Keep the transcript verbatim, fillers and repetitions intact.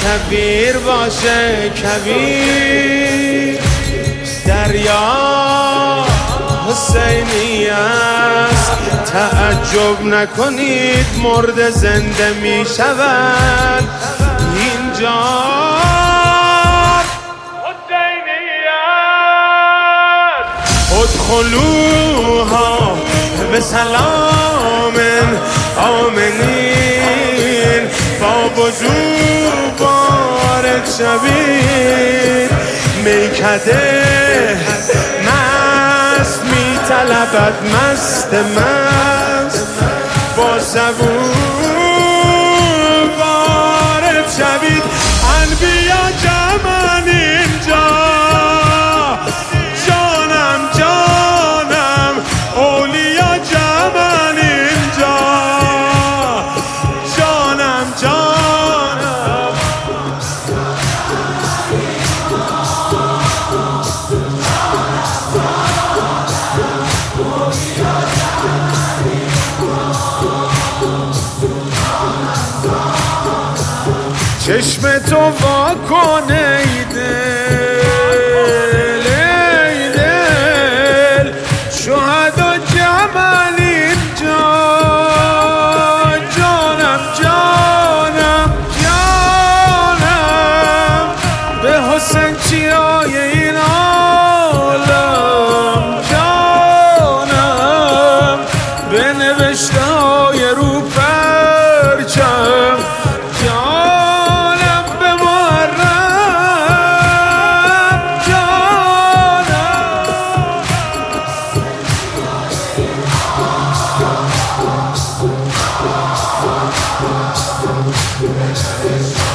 کبیر باشه کبیر، دریا حسینی است. تعجب نکنید مرد زنده می شود اینجا حسینی است. ادخلوها به سلام آمنین، با وجود بارک شوید. میکده مست میطلبد مست مست، با زبون وارد شوید. انبیا جمعن اینجا، جانم جانم اولیا جمعن اینجا، جانم جانم. چشم تو وا کن ای دل، ای دل، شهدا جمعن اینجا، جانم جانم جانم. به حسین چیای این عالم جانم، به نوشته های رو پرچم Yes.